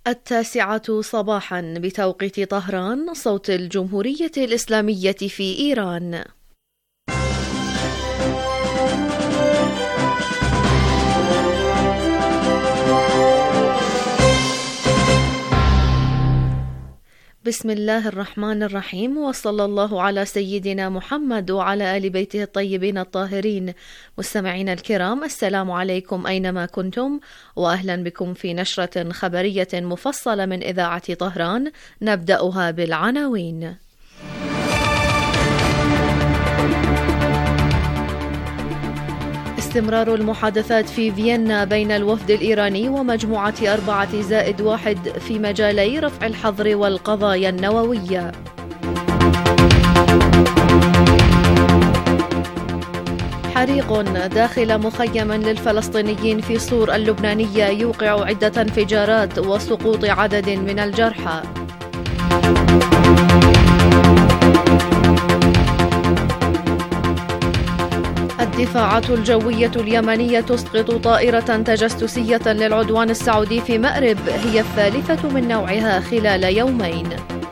9 صباحا بتوقيت طهران، صوت الجمهورية الإسلامية في إيران. بسم الله الرحمن الرحيم، وصلى الله على سيدنا محمد وعلى آل بيته الطيبين الطاهرين. مستمعين الكرام، السلام عليكم أينما كنتم، وأهلا بكم في نشرة خبرية مفصلة من إذاعة طهران. نبدأها بالعناوين. استمرار المحادثات في فيينا بين الوفد الإيراني ومجموعة 4+1 في مجالي رفع الحظر والقضايا النووية. حريق داخل مخيم للفلسطينيين في صور اللبنانية يوقع عدة انفجارات وسقوط عدد من الجرحى. الدفاعات الجوية اليمنية تسقط طائرة تجسسية للعدوان السعودي في مأرب، هي الثالثة من نوعها خلال يومين.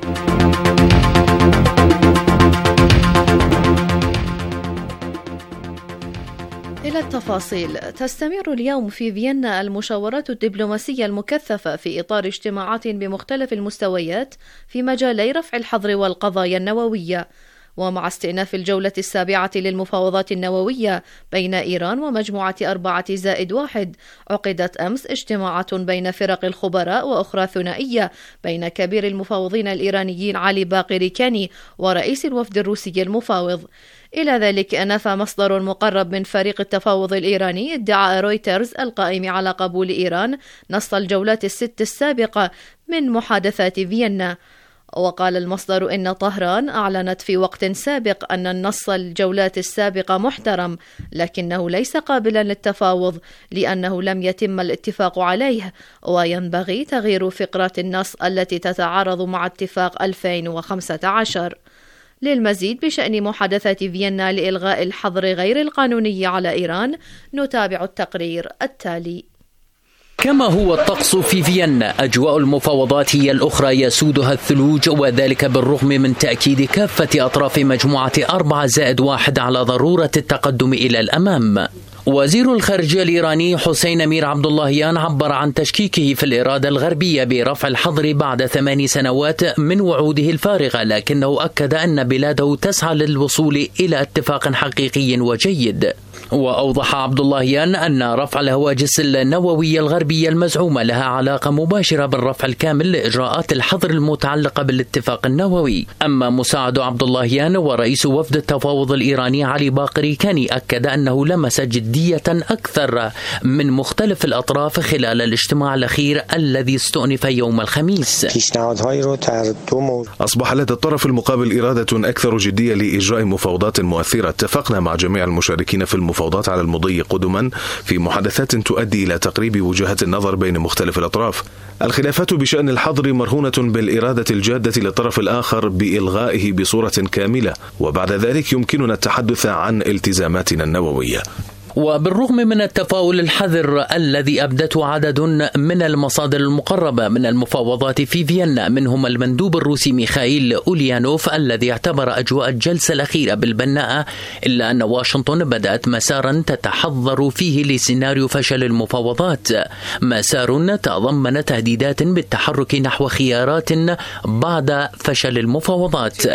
إلى التفاصيل. تستمر اليوم في فيينا المشاورات الدبلوماسية المكثفة في إطار اجتماعات بمختلف المستويات في مجالي رفع الحظر والقضايا النووية. ومع استئناف الجولة 7 للمفاوضات النووية بين إيران ومجموعة 4+1، عقدت أمس اجتماعات بين فرق الخبراء وأخرى ثنائية بين كبير المفاوضين الإيرانيين علي باقر كاني ورئيس الوفد الروسي المفاوض. إلى ذلك نفى مصدر مقرب من فريق التفاوض الإيراني ادعاء رويترز القائم على قبول إيران نص الجولات ال6 السابقة من محادثات فيينا. وقال المصدر إن طهران أعلنت في وقت سابق أن النص الجولات السابقة محترم، لكنه ليس قابلا للتفاوض لأنه لم يتم الاتفاق عليه، وينبغي تغيير فقرات النص التي تتعارض مع اتفاق 2015. للمزيد بشأن محادثات فيينا لإلغاء الحظر غير القانوني على إيران، نتابع التقرير التالي. كما هو الطقس في فيينا، أجواء المفاوضات هي الأخرى يسودها الثلوج، وذلك بالرغم من تأكيد كافة أطراف مجموعة 4+1 على ضرورة التقدم إلى الأمام. وزير الخارجية الإيراني حسين أمير عبد اللهيان عبر عن تشكيكه في الإرادة الغربية برفع الحظر بعد 8 سنوات من وعوده الفارغة، لكنه أكد أن بلاده تسعى للوصول إلى اتفاق حقيقي وجيد. وأوضح عبد اللهيان أن رفع الهواجس النووية الغربية المزعومة لها علاقة مباشرة بالرفع الكامل لإجراءات الحظر المتعلقة بالاتفاق النووي. أما مساعد عبد اللهيان ورئيس وفد التفاوض الإيراني علي باقر كاني أكد أنه لمس جدية أكثر من مختلف الأطراف خلال الاجتماع الأخير الذي استؤنف يوم الخميس. أصبح لدى الطرف المقابل إرادة أكثر جدية لإجراء مفاوضات مؤثرة. اتفقنا مع جميع المشاركين في المفاوضات على المضي قدما في محادثات تؤدي إلى تقريب وجهات النظر بين مختلف الأطراف. الخلافات بشأن الحظر مرهونة بالإرادة الجادة للطرف الآخر بإلغائه بصورة كاملة، وبعد ذلك يمكننا التحدث عن التزاماتنا النووية. وبالرغم من التفاؤل الحذر الذي أبدته عدد من المصادر المقربة من المفاوضات في فيينا، منهم المندوب الروسي ميخائيل أوليانوف الذي اعتبر أجواء الجلسة الأخيرة بالبناءة، إلا أن واشنطن بدأت مسارا تتحضر فيه لسيناريو فشل المفاوضات، مسار تضمن تهديدات بالتحرك نحو خيارات بعد فشل المفاوضات.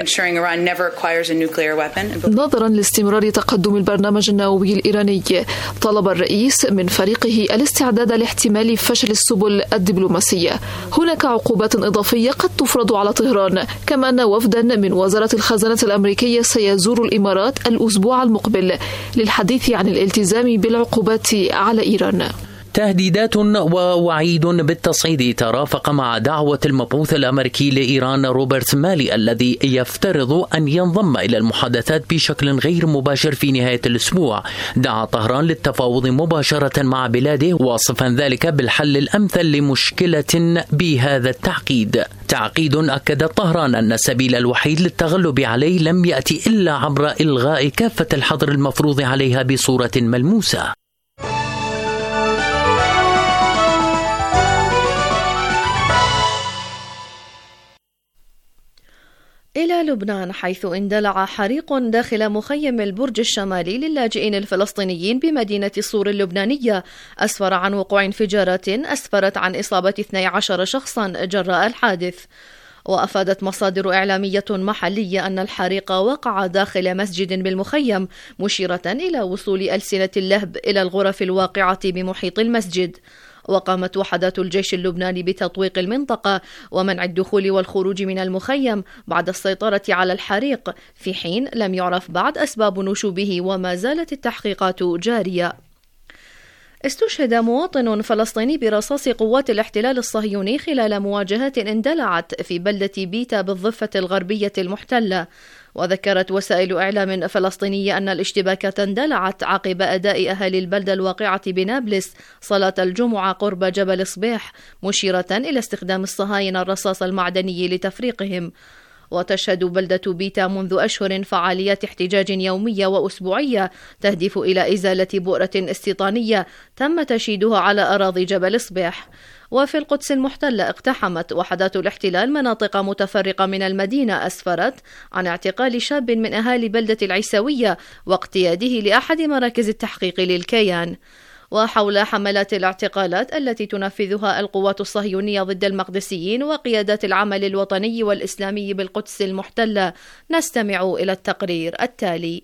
نظرا لاستمرار تقدم البرنامج النووي الإيراني، طلب الرئيس من فريقه الاستعداد لاحتمال فشل السبل الدبلوماسية. هناك عقوبات إضافية قد تفرض على طهران، كما أن وفدا من وزارة الخزانة الأمريكية سيزور الإمارات الأسبوع المقبل للحديث عن الالتزام بالعقوبات على إيران. تهديدات ووعيد بالتصعيد ترافق مع دعوة المبعوث الأمريكي لإيران روبرت مالي الذي يفترض أن ينضم إلى المحادثات بشكل غير مباشر في نهاية الأسبوع. دعا طهران للتفاوض مباشرة مع بلاده، واصفا ذلك بالحل الأمثل لمشكلة بهذا التعقيد. تعقيد أكد طهران أن السبيل الوحيد للتغلب عليه لم يأتي إلا عبر إلغاء كافة الحظر المفروض عليها بصورة ملموسة. إلى لبنان، حيث اندلع حريق داخل مخيم البرج الشمالي للاجئين الفلسطينيين بمدينة صور اللبنانية، أسفر عن وقوع انفجارات أسفرت عن إصابة 12 شخصا جراء الحادث. وأفادت مصادر إعلامية محلية أن الحريق وقع داخل مسجد بالمخيم، مشيرة إلى وصول ألسنة اللهب إلى الغرف الواقعة بمحيط المسجد. وقامت وحدات الجيش اللبناني بتطويق المنطقة ومنع الدخول والخروج من المخيم بعد السيطرة على الحريق، في حين لم يعرف بعد أسباب نشوبه وما زالت التحقيقات جارية. استشهد مواطن فلسطيني برصاص قوات الاحتلال الصهيوني خلال مواجهات اندلعت في بلدة بيتا بالضفة الغربية المحتلة. وذكرت وسائل إعلام فلسطينية أن الاشتباكات اندلعت عقب أداء أهالي البلدة الواقعة بنابلس صلاة الجمعة قرب جبل صبيح، مشيرة إلى استخدام الصهاينة الرصاص المعدني لتفريقهم. وتشهد بلدة بيتا منذ أشهر فعاليات احتجاج يومية وأسبوعية تهدف إلى إزالة بؤرة استيطانية تم تشييدها على أراضي جبل صبيح. وفي القدس المحتلة اقتحمت وحدات الاحتلال مناطق متفرقة من المدينة، أسفرت عن اعتقال شاب من أهالي بلدة العيسوية واقتياده لأحد مراكز التحقيق للكيان. وحول حملات الاعتقالات التي تنفذها القوات الصهيونية ضد المقدسيين وقيادات العمل الوطني والإسلامي بالقدس المحتلة، نستمع إلى التقرير التالي.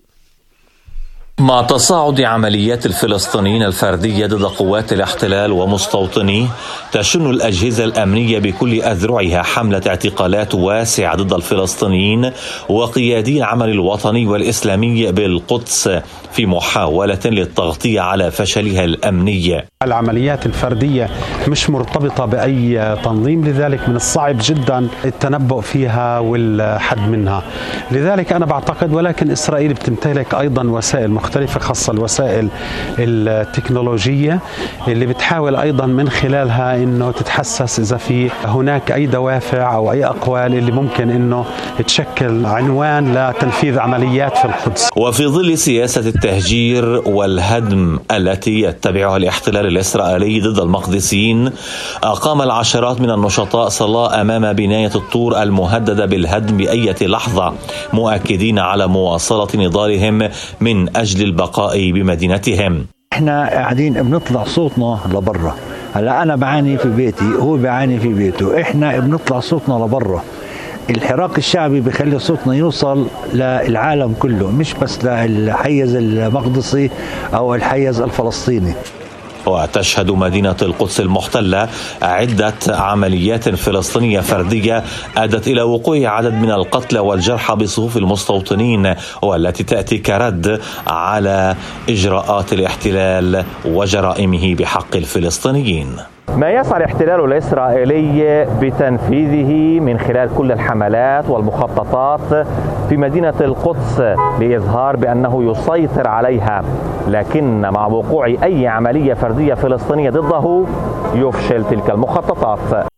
مع تصاعد عمليات الفلسطينيين الفردية ضد قوات الاحتلال ومستوطنيه، تشن الأجهزة الأمنية بكل أذرعها حملة اعتقالات واسعة ضد الفلسطينيين وقيادي العمل الوطني والإسلامي بالقدس في محاولة للتغطية على فشلها الأمني. العمليات الفردية مش مرتبطة بأي تنظيم، لذلك من الصعب جدا التنبؤ فيها والحد منها. لذلك أنا بعتقد، ولكن إسرائيل بتمتلك أيضا وسائل مختلفة، خاصة الوسائل التكنولوجية اللي بتحاول أيضا من خلالها إنه تتحسس إذا في هناك أي دوافع أو أي أقوال اللي ممكن إنه تشكل عنوان لتنفيذ عمليات في القدس. وفي ظل سياسة التهجير والهدم التي يتبعها الاحتلال الإسرائيلي ضد المقدسيين، أقام العشرات من النشطاء صلاة أمام بناية الطور المهددة بالهدم بأي لحظة، مؤكدين على مواصلة نضالهم من أجل البقاء بمدينتهم. احنا قاعدين بنطلع صوتنا لبرا. هلا أنا بعاني في بيتي، هو بعاني في بيته، احنا بنطلع صوتنا لبرا. الحراك الشعبي بيخلي صوتنا يوصل للعالم كله، مش بس للحيز المقدسي أو الحيز الفلسطيني. وتشهد مدينة القدس المحتلة عدة عمليات فلسطينية فردية أدت إلى وقوع عدد من القتلى والجرحى بصفوف المستوطنين، والتي تأتي كرد على إجراءات الاحتلال وجرائمه بحق الفلسطينيين. ما يسعى الاحتلال الإسرائيلي بتنفيذه من خلال كل الحملات والمخططات في مدينة القدس لإظهار بأنه يسيطر عليها، لكن مع وقوع أي عملية فردية فلسطينية ضده يفشل تلك المخططات.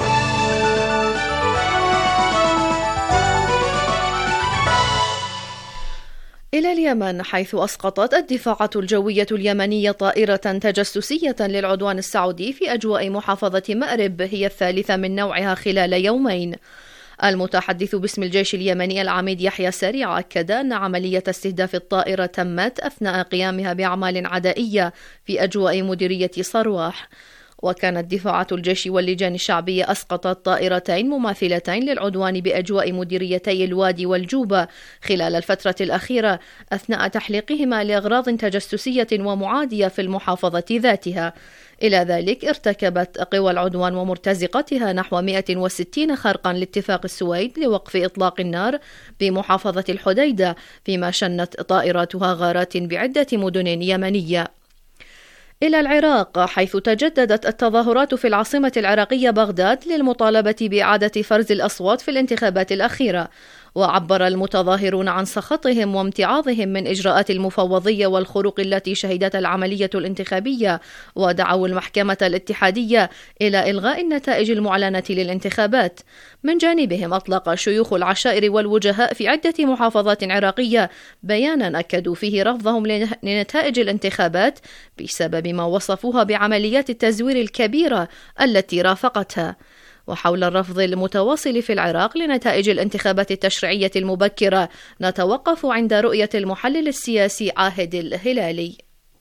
إلى اليمن، حيث أسقطت الدفاعات الجوية اليمنية طائرة تجسسية للعدوان السعودي في أجواء محافظة مأرب، هي الثالثة من نوعها خلال يومين. المتحدث باسم الجيش اليمني العميد يحيى سريع أكد أن عملية استهداف الطائرة تمت أثناء قيامها بأعمال عدائية في أجواء مديرية صرواح. وكانت دفاعات الجيش واللجان الشعبية أسقطت طائرتين مماثلتين للعدوان بأجواء مديريتي الوادي والجوبة خلال الفترة الأخيرة، أثناء تحليقهما لأغراض تجسسية ومعادية في المحافظة ذاتها. إلى ذلك ارتكبت قوى العدوان ومرتزقتها نحو 160 خرقا لاتفاق السويد لوقف إطلاق النار بمحافظة الحديدة، فيما شنت طائراتها غارات بعدة مدن يمنية. إلى العراق، حيث تجددت التظاهرات في العاصمة العراقية بغداد للمطالبة بإعادة فرز الأصوات في الانتخابات الأخيرة. وعبر المتظاهرون عن سخطهم وامتعاضهم من إجراءات المفوضية والخروق التي شهدتها العملية الانتخابية، ودعوا المحكمة الاتحادية إلى إلغاء النتائج المعلنة للانتخابات. من جانبهم أطلق شيوخ العشائر والوجهاء في عدة محافظات عراقية بيانا أكدوا فيه رفضهم لنتائج الانتخابات بسبب ما وصفوها بعمليات التزوير الكبيرة التي رافقتها. وحول الرفض المتواصل في العراق لنتائج الانتخابات التشريعية المبكرة نتوقف عند رؤية المحلل السياسي عاهد الهلالي.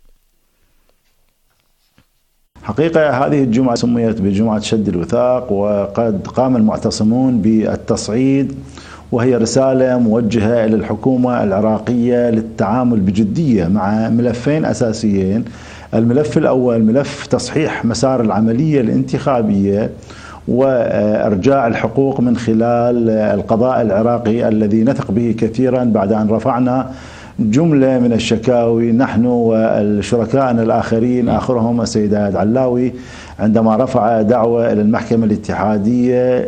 حقيقة هذه الجمعة سميت بجمعة شد الوثاق، وقد قام المعتصمون بالتصعيد، وهي رسالة موجهة إلى الحكومة العراقية للتعامل بجدية مع ملفين أساسيين. الملف الأول ملف تصحيح مسار العملية الانتخابية وإرجاع الحقوق من خلال القضاء العراقي الذي نثق به كثيرا بعد أن رفعنا جملة من الشكاوي نحن والشركائنا الآخرين، آخرهم السيد عاد علاوي عندما رفع دعوة إلى المحكمة الاتحادية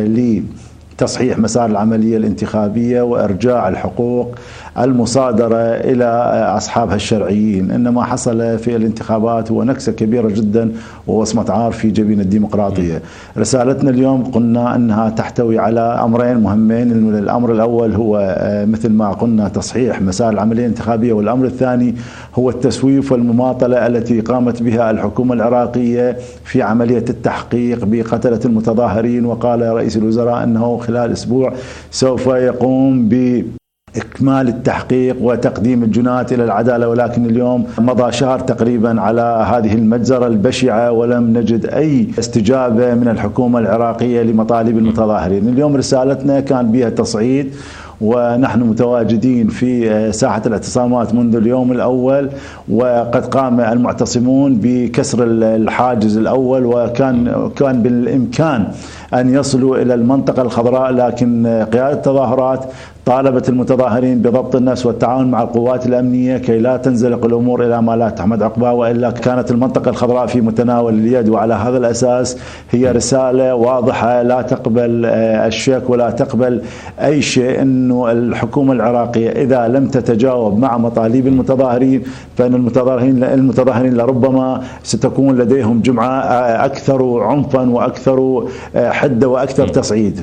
لتصحيح مسار العملية الانتخابية وإرجاع الحقوق المصادرة إلى أصحابها الشرعيين. إنما حصل في الانتخابات هو نكسة كبيرة جدا ووصمة عار في جبين الديمقراطية. رسالتنا اليوم قلنا أنها تحتوي على أمرين مهمين. الأمر الأول هو مثل ما قلنا تصحيح مسار العملية الانتخابية، والأمر الثاني هو التسويف والمماطلة التي قامت بها الحكومة العراقية في عملية التحقيق بقتلة المتظاهرين. وقال رئيس الوزراء أنه خلال أسبوع سوف يقوم إكمال التحقيق وتقديم الجنات إلى العدالة، ولكن اليوم مضى شهر تقريبا على هذه المجزرة البشعة ولم نجد أي استجابة من الحكومة العراقية لمطالب المتظاهرين. اليوم رسالتنا كان بها تصعيد، ونحن متواجدين في ساحة الاعتصامات منذ اليوم الأول، وقد قام المعتصمون بكسر الحاجز الأول، وكان بالإمكان أن يصلوا إلى المنطقة الخضراء، لكن قيادة التظاهرات طالبت المتظاهرين بضبط النفس والتعاون مع القوات الأمنية كي لا تنزلق الأمور إلى ما لا تحمد عقبها، وإلا كانت المنطقة الخضراء في متناول اليد. وعلى هذا الأساس هي رسالة واضحة لا تقبل الشك ولا تقبل أي شيء، أنه الحكومة العراقية إذا لم تتجاوب مع مطالب المتظاهرين فإن المتظاهرين لربما ستكون لديهم جمعة أكثر عنفا وأكثر حدة وأكثر تصعيد.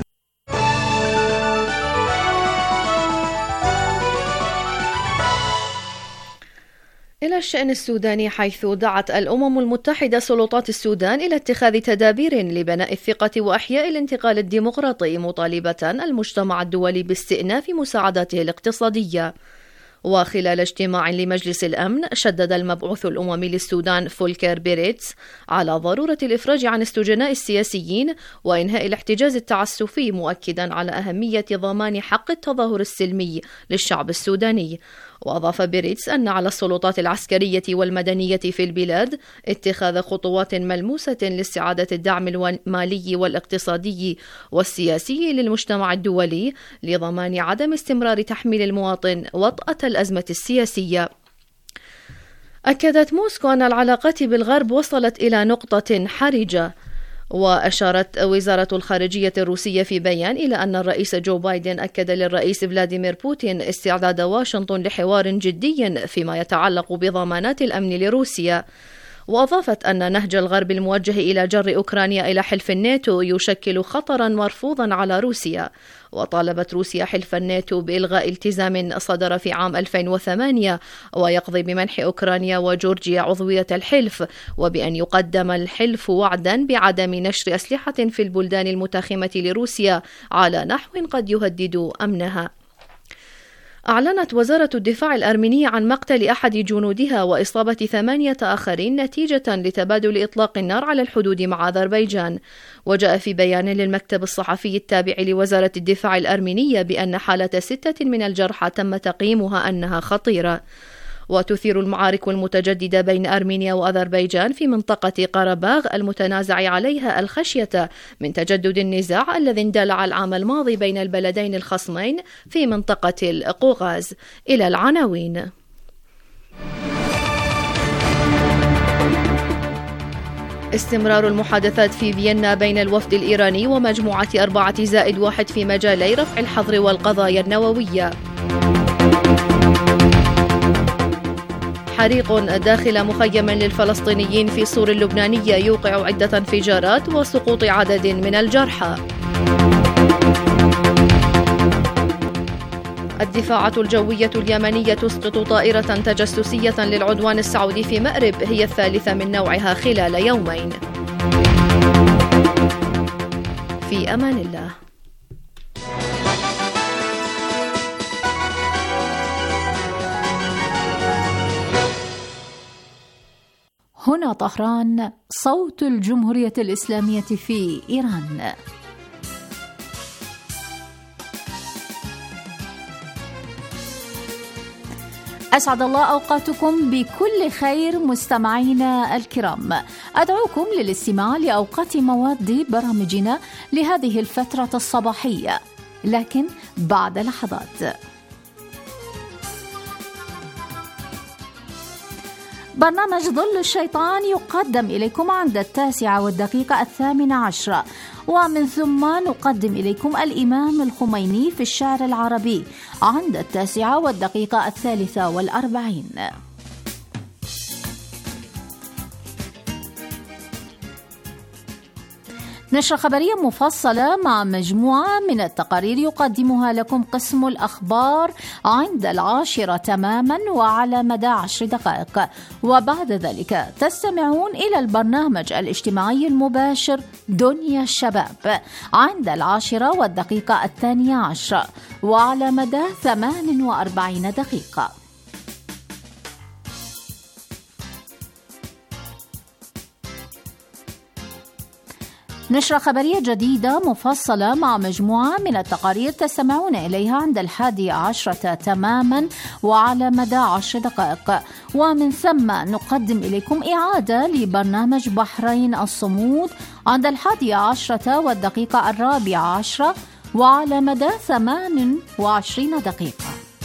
إلى الشأن السوداني، حيث دعت الأمم المتحدة سلطات السودان إلى اتخاذ تدابير لبناء الثقة وإحياء الانتقال الديمقراطي، مطالبة المجتمع الدولي باستئناف مساعداته الاقتصادية. وخلال اجتماع لمجلس الأمن، شدد المبعوث الأممي للسودان فولكر بيريتس على ضرورة الإفراج عن السجناء السياسيين وإنهاء الاحتجاز التعسفي، مؤكدا على أهمية ضمان حق التظاهر السلمي للشعب السوداني. وأضاف بيريتس أن على السلطات العسكرية والمدنية في البلاد اتخاذ خطوات ملموسة لاستعادة الدعم المالي والاقتصادي والسياسي للمجتمع الدولي لضمان عدم استمرار تحميل المواطن وطأة الأزمة السياسية. أكدت موسكو أن العلاقات بالغرب وصلت إلى نقطة حرجة. وأشارت وزارة الخارجية الروسية في بيان إلى أن الرئيس جو بايدن أكد للرئيس فلاديمير بوتين استعداد واشنطن لحوار جدي فيما يتعلق بضمانات الأمن لروسيا. وأضافت أن نهج الغرب الموجه إلى جر أوكرانيا إلى حلف الناتو يشكل خطرا مرفوضا على روسيا. وطالبت روسيا حلف الناتو بإلغاء التزام صدر في عام 2008 ويقضي بمنح أوكرانيا وجورجيا عضوية الحلف، وبأن يقدم الحلف وعدا بعدم نشر أسلحة في البلدان المتاخمة لروسيا على نحو قد يهدد أمنها. أعلنت وزارة الدفاع الأرمينية عن مقتل أحد جنودها وإصابة 8 آخرين نتيجة لتبادل إطلاق النار على الحدود مع أذربيجان. وجاء في بيان للمكتب الصحفي التابع لوزارة الدفاع الأرمينية بأن حالة 6 من الجرحى تم تقييمها أنها خطيرة. وتثير المعارك المتجددة بين أرمينيا وأذربيجان في منطقة قرباغ المتنازع عليها الخشية من تجدد النزاع الذي اندلع العام الماضي بين البلدين الخصمين في منطقة القوغاز. إلى العناوين. استمرار المحادثات في فيينا بين الوفد الإيراني ومجموعة 4+1 في مجالي رفع الحظر والقضايا النووية. حريق داخل مخيم للفلسطينيين في سور اللبنانية يوقع عدة انفجارات وسقوط عدد من الجرحى. الدفاعات الجوية اليمنية تسقط طائرة تجسسية للعدوان السعودي في مأرب، هي الثالثة من نوعها خلال يومين. في أمان الله. هنا طهران، صوت الجمهورية الإسلامية في إيران. أسعد الله أوقاتكم بكل خير مستمعينا الكرام. أدعوكم للاستماع لأوقات مواد برامجنا لهذه الفترة الصباحية، لكن بعد لحظات. برنامج ظل الشيطان يقدم إليكم عند 9:08، ومن ثم نقدم إليكم الإمام الخميني في الشعر العربي عند 9:43. نشرة خبرية مفصلة مع مجموعة من التقارير يقدمها لكم قسم الأخبار عند 10 تماما وعلى مدى 10 دقائق، وبعد ذلك تستمعون إلى البرنامج الاجتماعي المباشر دنيا الشباب عند 10:12 وعلى مدى 48 دقيقة. نشرة خبرية جديدة مفصلة مع مجموعة من التقارير تستمعون إليها عند 11 تماما وعلى مدى 10 دقائق، ومن ثم نقدم إليكم إعادة لبرنامج بحرين الصمود عند 11:14 وعلى مدى 28 دقيقة.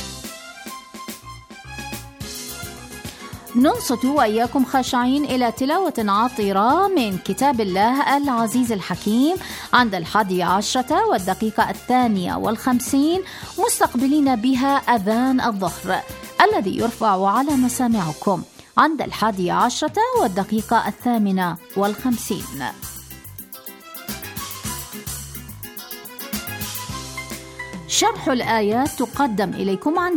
ننصت وإياكم خاشعين إلى تلاوة عطرة من كتاب الله العزيز الحكيم عند 11:52 مستقبلين بها أذان الظهر الذي يرفع على مسامعكم عند 11:58. شرح الآيات تقدم إليكم عند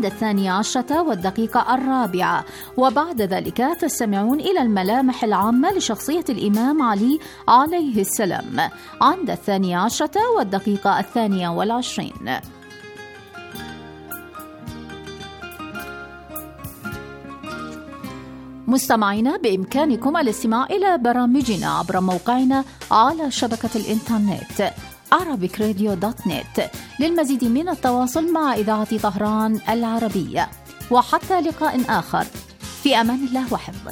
12:04، وبعد ذلك تستمعون إلى الملامح العامة لشخصية الإمام علي عليه السلام عند 12:22. مستمعينا، بإمكانكم الاستماع إلى برامجنا عبر موقعنا على شبكة الإنترنت arabicradio.net للمزيد من التواصل مع إذاعة طهران العربية. وحتى لقاء آخر، في أمان الله وحفظه.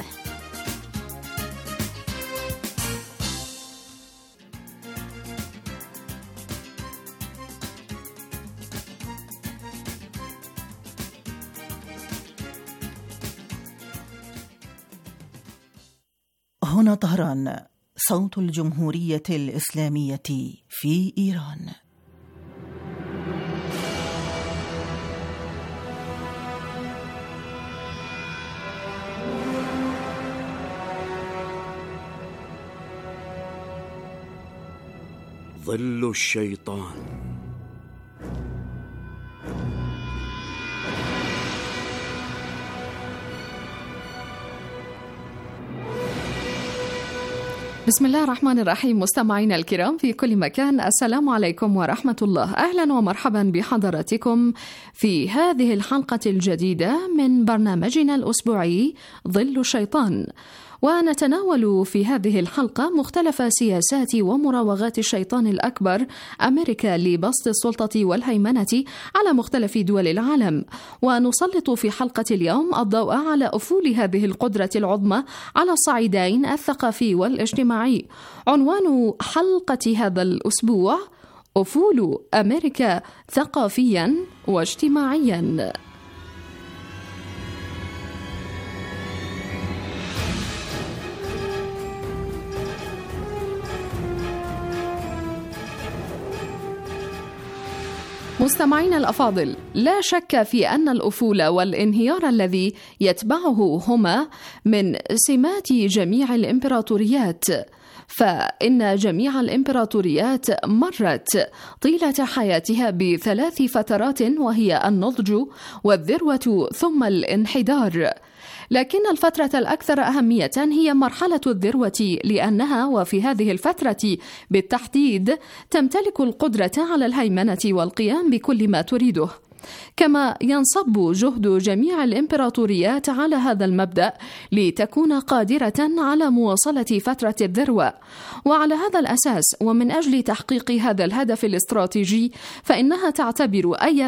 هنا طهران، صوت الجمهورية الإسلامية في إيران. ظل الشيطان. بسم الله الرحمن الرحيم. مستمعينا الكرام في كل مكان، السلام عليكم ورحمة الله. أهلا ومرحبا بحضراتكم في هذه الحلقة الجديدة من برنامجنا الأسبوعي ظل الشيطان، ونتناول في هذه الحلقة مختلف سياسات ومراوغات الشيطان الأكبر أمريكا لبسط السلطة والهيمنة على مختلف دول العالم، ونسلط في حلقة اليوم الضوء على أفول هذه القدرة العظمى على الصعيدين الثقافي والاجتماعي. عنوان حلقة هذا الأسبوع: أفول أمريكا ثقافيا واجتماعيا. مستمعينا الأفاضل، لا شك في أن الأفول والانهيار الذي يتبعه هما من سمات جميع الإمبراطوريات، فإن جميع الإمبراطوريات مرت طيلة حياتها بثلاث فترات، وهي النضج والذروة ثم الانحدار. لكن الفترة الأكثر أهمية هي مرحلة الذروة، لأنها وفي هذه الفترة بالتحديد تمتلك القدرة على الهيمنة والقيام بكل ما تريده. كما ينصب جهد جميع الإمبراطوريات على هذا المبدأ لتكون قادرة على مواصلة فترة الذروة. وعلى هذا الأساس ومن أجل تحقيق هذا الهدف الاستراتيجي، فإنها تعتبر أي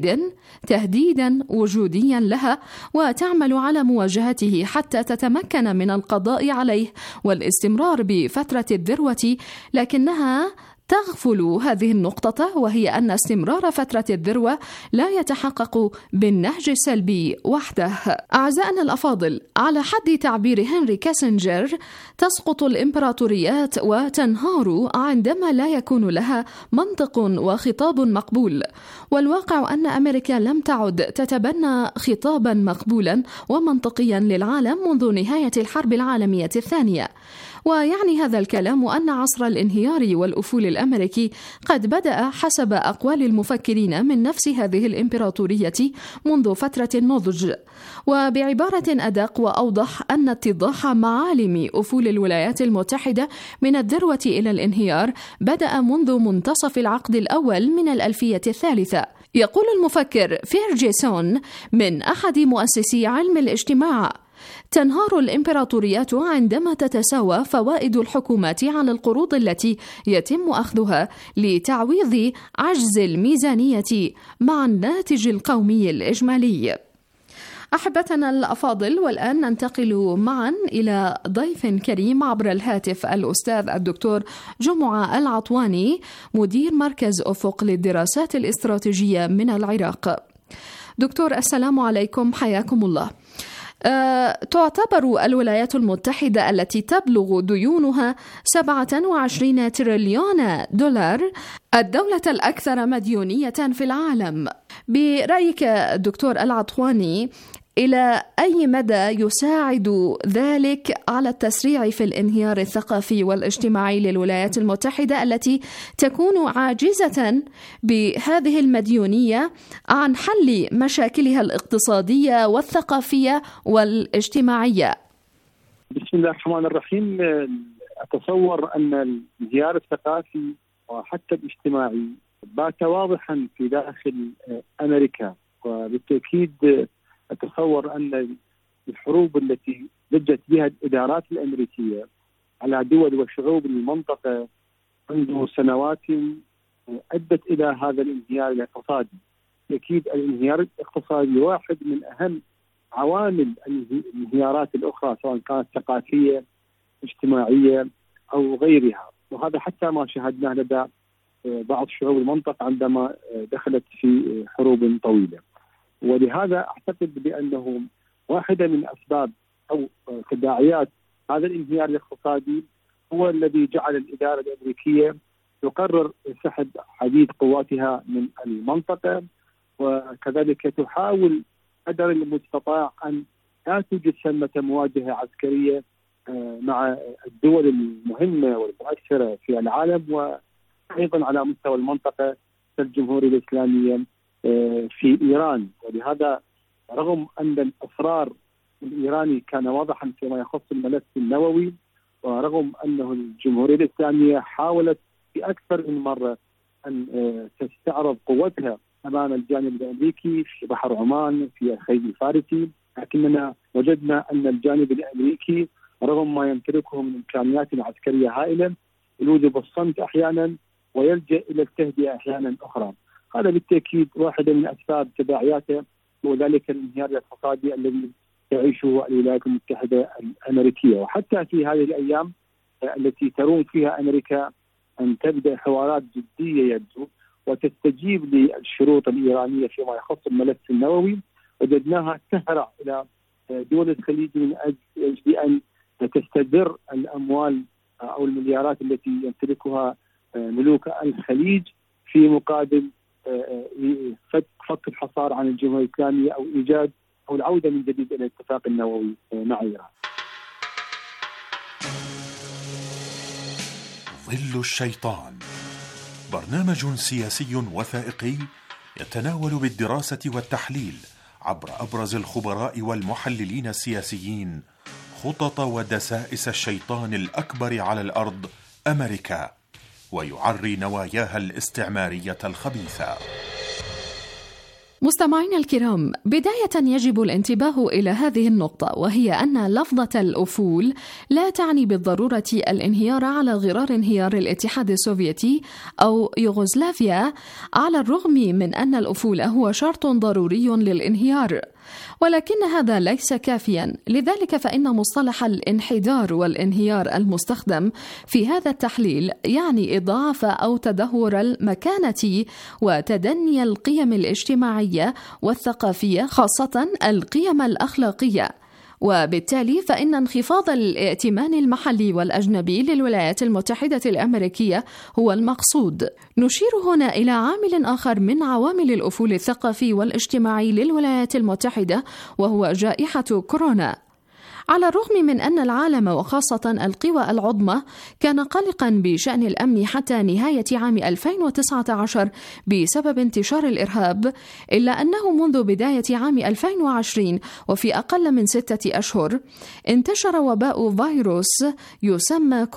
تهديدا وجوديا لها، وتعمل على مواجهته حتى تتمكن من القضاء عليه والاستمرار بفترة الذروة. لكنها تغفل هذه النقطة، وهي أن استمرار فترة الذروة لا يتحقق بالنهج السلبي وحده. أعزائنا الأفاضل، على حد تعبير هنري كيسنجر، تسقط الإمبراطوريات وتنهار عندما لا يكون لها منطق وخطاب مقبول. والواقع أن أمريكا لم تعد تتبنى خطابا مقبولا ومنطقيا للعالم منذ نهاية الحرب العالمية الثانية. ويعني هذا الكلام أن عصر الانهيار والأفول الأمريكي قد بدأ حسب أقوال المفكرين من نفس هذه الإمبراطورية منذ فترة النضج. وبعبارة أدق وأوضح، أن اتضاح معالم أفول الولايات المتحدة من الذروة إلى الانهيار بدأ منذ منتصف العقد الأول من الألفية الثالثة. يقول المفكر فيرجسون من أحد مؤسسي علم الاجتماع: تنهار الإمبراطوريات عندما تتساوى فوائد الحكومات على القروض التي يتم أخذها لتعويض عجز الميزانية مع الناتج القومي الإجمالي. أحبتنا الأفاضل، والآن ننتقل معا إلى ضيف كريم عبر الهاتف، الأستاذ الدكتور جمعة العطواني، مدير مركز أفق للدراسات الاستراتيجية من العراق. دكتور، السلام عليكم، حياكم الله. تعتبر الولايات المتحدة التي تبلغ ديونها 27 تريليون دولار الدولة الأكثر مديونية في العالم. برأيك دكتور العطواني، إلى أي مدى يساعد ذلك على التسريع في الانهيار الثقافي والاجتماعي للولايات المتحدة التي تكون عاجزة بهذه المديونية عن حل مشاكلها الاقتصادية والثقافية والاجتماعية؟ بسم الله الرحمن الرحيم. أتصور أن الانهيار الثقافي وحتى الاجتماعي بات واضحا في داخل أمريكا، وبالتأكيد أتصور أن الحروب التي لجت بها الإدارات الأمريكية على دول وشعوب المنطقة منذ سنوات أدت إلى هذا الانهيار الاقتصادي. أكيد الانهيار الاقتصادي واحد من أهم عوامل الانهيارات الأخرى، سواء كانت ثقافية اجتماعية أو غيرها، وهذا حتى ما شاهدناه لدى بعض شعوب المنطقة عندما دخلت في حروب طويلة. ولهذا أعتقد بأنه واحدة من أسباب أو تداعيات هذا الانهيار الاقتصادي هو الذي جعل الإدارة الأمريكية تقرر سحب عديد قواتها من المنطقة، وكذلك تحاول قدر المستطاع أن لا توجد ثمة مواجهة عسكرية مع الدول المهمة والمؤثرة في العالم، وأيضا على مستوى المنطقة كالجمهورية الإسلامية في إيران. ولهذا رغم أن الإصرار الإيراني كان واضحا فيما يخص الملف النووي، ورغم أنه الجمهورية الإسلامية حاولت في أكثر من مرة أن تستعرض قوتها أمام الجانب الأمريكي في بحر عمان في الخليج الفارسي، لكننا وجدنا أن الجانب الأمريكي رغم ما يمتلكه من إمكانيات عسكرية هائلة يلوذ بالصمت أحيانا ويلجأ إلى التهدئة أحيانا أخرى. هذا بالتأكيد واحدة من أسباب تداعياته، وذلك الانهيار الاقتصادي الذي تعيشه الولايات المتحدة الأمريكية. وحتى في هذه الأيام التي تروم فيها أمريكا أن تبدأ حوارات جدية يبدو وتستجيب للشروط الإيرانية فيما يخص الملف النووي، وجدناها تهرع إلى دول الخليج من أجل أن تستدر الأموال أو المليارات التي يمتلكها ملوك الخليج في مقابل فك الحصار عن الجمهورية الإسلامية أو إيجاد أو العودة من جديد إلى الاتفاق النووي مع إيران. ظل الشيطان، برنامج سياسي وثائقي يتناول بالدراسة والتحليل عبر أبرز الخبراء والمحللين السياسيين خطط ودسائس الشيطان الأكبر على الأرض أمريكا، ويعري نواياها الاستعمارية الخبيثة. مستمعينا الكرام، بداية يجب الانتباه إلى هذه النقطة، وهي أن لفظة الأفول لا تعني بالضرورة الانهيار على غرار انهيار الاتحاد السوفيتي أو يوغوسلافيا، على الرغم من أن الأفول هو شرط ضروري للانهيار، ولكن هذا ليس كافيا. لذلك فإن مصطلح الانحدار والانهيار المستخدم في هذا التحليل يعني إضعاف أو تدهور المكانة وتدني القيم الاجتماعية والثقافية، خاصة القيم الأخلاقية. وبالتالي فإن انخفاض الائتمان المحلي والأجنبي للولايات المتحدة الأمريكية هو المقصود. نشير هنا إلى عامل آخر من عوامل الأفول الثقافي والاجتماعي للولايات المتحدة، وهو جائحة كورونا. على الرغم من أن العالم وخاصة القوى العظمى كان قلقا بشأن الأمن حتى نهاية عام 2019 بسبب انتشار الإرهاب، إلا أنه منذ بداية عام 2020 وفي أقل من 6 أشهر انتشر وباء فيروس يسمى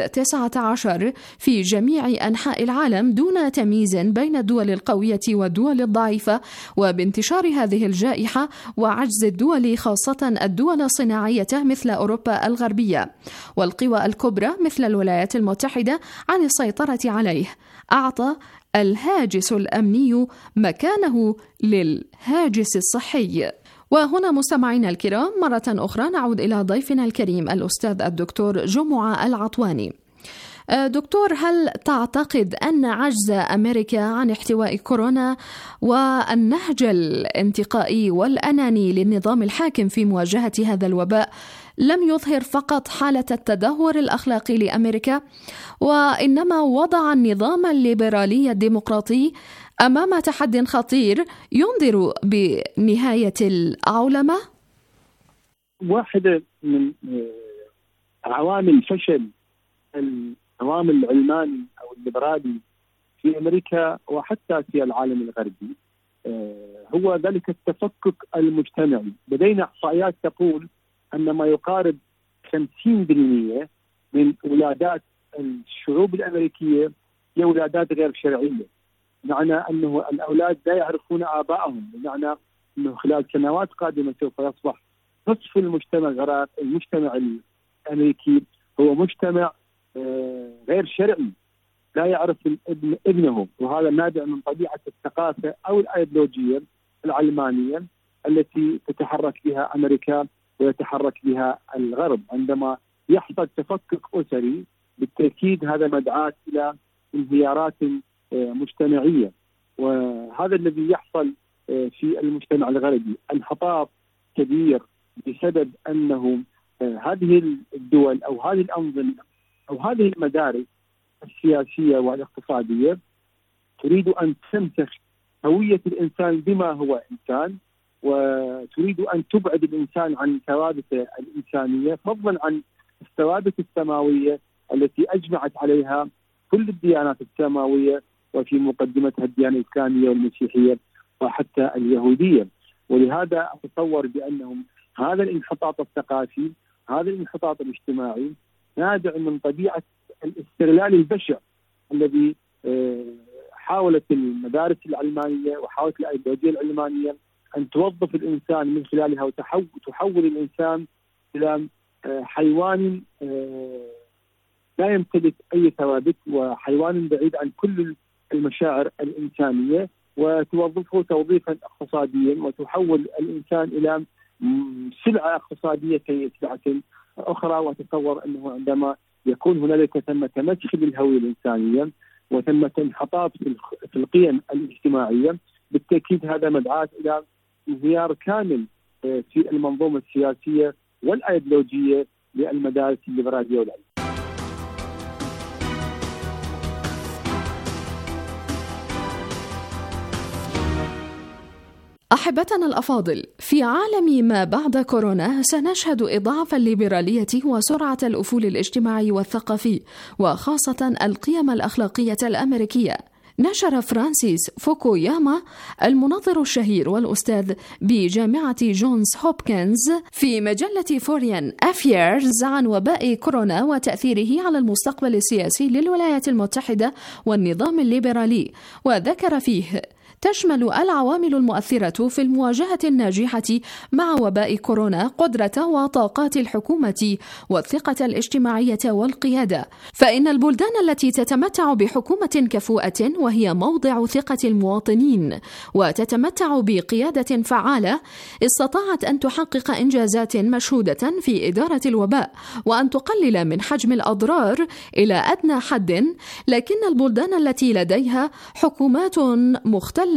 كوفيد-19 في جميع أنحاء العالم دون تمييز بين الدول القوية والدول الضعيفة. وبانتشار هذه الجائحة وعجز الدول خاصة الدول الصناعية مثل أوروبا الغربية والقوى الكبرى مثل الولايات المتحدة عن السيطرة عليه، أعطى الهاجس الأمني مكانه للهاجس الصحي. وهنا مستمعينا الكرام مرة أخرى نعود إلى ضيفنا الكريم الأستاذ الدكتور جمعة العطواني. دكتور، هل تعتقد أن عجز أمريكا عن احتواء كورونا والنهج الانتقائي والأناني للنظام الحاكم في مواجهة هذا الوباء لم يظهر فقط حالة التدهور الأخلاقي لأمريكا، وإنما وضع النظام الليبرالي الديمقراطي أمام تحد خطير ينذر بنهاية العولمة؟ واحدة من عوامل فشل النظام العلماني أو الليبرالي في أمريكا وحتى في العالم الغربي هو ذلك التفكك المجتمعي. لدينا إحصائيات تقول أن ما يقارب 50% من ولادات الشعوب الأمريكية هي ولادات غير شرعية، معنى أنه الأولاد لا يعرفون آبائهم، بمعنى أنه خلال سنوات قادمة سوف يصبح نصف المجتمع الأمريكي هو مجتمع غير شرعي لا يعرف ابنه، وهذا نابع من طبيعة الثقافة أو الأيديولوجية العلمانية التي تتحرك بها أمريكا ويتحرك بها الغرب. عندما يحصل تفكك أسري بالتأكيد هذا مدعاة إلى انهيارات مجتمعية، وهذا الذي يحصل في المجتمع الغربي، انحطاط كبير بسبب أنه هذه الدول أو هذه الأنظمة أو هذه المدارس السياسية والاقتصادية تريد أن تمسخ هوية الإنسان بما هو إنسان، وتريد أن تبعد الإنسان عن ثوابته الإنسانية فضلا عن الثوابت السماوية التي أجمعت عليها كل الديانات السماوية، وفي مقدمتها الديانة الإسلامية والمسيحية وحتى اليهودية. ولهذا أتصور بأنهم هذا الانحطاط الثقافي، هذا الانحطاط الاجتماعي نابع من طبيعة الاستغلال البشع الذي حاولت المدارس العلمانية وحاولت الأيديولوجية العلمانية أن توظف الإنسان من خلالها وتحول الإنسان إلى حيوان لا يمتلك أي ثوابت وحيوان بعيد عن كل المشاعر الإنسانية، وتوظفه توظيفا اقتصاديا وتحول الإنسان إلى سلعة اقتصادية كي سلعة أخرى. وتصور أنه عندما يكون هنالك ثمة مسخ للهوية الإنسانية وثمة انحطاط في القيم الاجتماعية، بالتأكيد هذا مدعاة إلى انهيار كامل في المنظومة السياسية والأيديولوجية للمدارس الليبرالية والعلمانية. أحبتنا الأفاضل، في عالم ما بعد كورونا سنشهد إضعاف الليبرالية وسرعة الأفول الاجتماعي والثقافي، وخاصة القيم الأخلاقية الأمريكية. نشر فرانسيس فوكوياما المنظر الشهير والأستاذ بجامعة جونز هوبكنز في مجلة فورين أفيرز عن وباء كورونا وتأثيره على المستقبل السياسي للولايات المتحدة والنظام الليبرالي، وذكر فيه: تشمل العوامل المؤثرة في المواجهة الناجحة مع وباء كورونا قدرة وطاقات الحكومة والثقة الاجتماعية والقيادة، فإن البلدان التي تتمتع بحكومة كفؤة وهي موضع ثقة المواطنين وتتمتع بقيادة فعالة استطاعت أن تحقق إنجازات مشهودة في إدارة الوباء وأن تقلل من حجم الأضرار إلى أدنى حد. لكن البلدان التي لديها حكومات مختلفة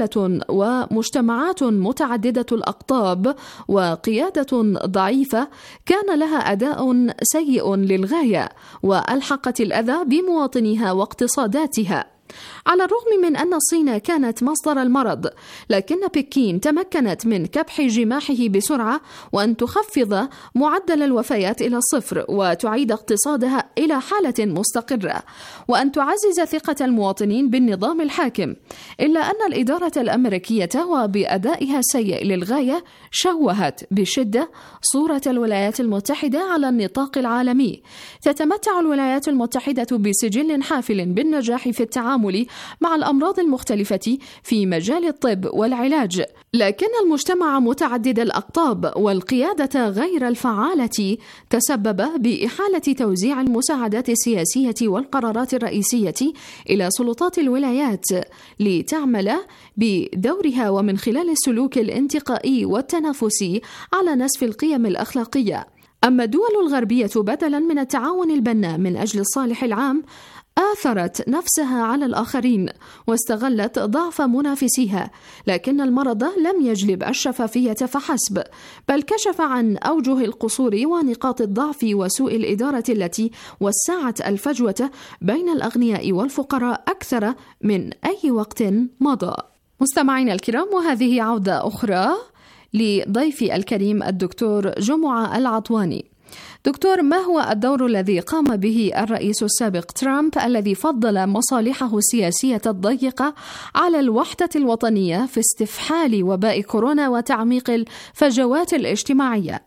ومجتمعات متعددة الأقطاب وقيادة ضعيفة كان لها أداء سيء للغاية، وألحقت الأذى بمواطنيها واقتصاداتها. على الرغم من أن الصين كانت مصدر المرض، لكن بكين تمكنت من كبح جماحه بسرعة وأن تخفض معدل الوفيات إلى 0 وتعيد اقتصادها إلى حالة مستقرة وأن تعزز ثقة المواطنين بالنظام الحاكم. إلا أن الإدارة الأمريكية وبأدائها السيء للغاية شوهت بشدة صورة الولايات المتحدة على النطاق العالمي. تتمتع الولايات المتحدة بسجل حافل بالنجاح في التعامل مع الأمراض المختلفة في مجال الطب والعلاج، لكن المجتمع متعدد الأقطاب والقيادة غير الفعالة تسبب بإحالة توزيع المساعدات السياسية والقرارات الرئيسية إلى سلطات الولايات لتعمل بدورها ومن خلال السلوك الانتقائي والتنافسي على نسف القيم الأخلاقية. أما الدول الغربية بدلا من التعاون البناء من أجل الصالح العام آثرت نفسها على الآخرين واستغلت ضعف منافسيها، لكن المرض لم يجلب الشفافية فحسب، بل كشف عن أوجه القصور ونقاط الضعف وسوء الإدارة التي وسعت الفجوة بين الأغنياء والفقراء أكثر من أي وقت مضى. مستمعينا الكرام، وهذه عودة أخرى لضيفي الكريم الدكتور جمعة العطواني. دكتور، ما هو الدور الذي قام به الرئيس السابق ترامب الذي فضل مصالحه السياسية الضيقة على الوحدة الوطنية في استفحال وباء كورونا وتعميق الفجوات الاجتماعية؟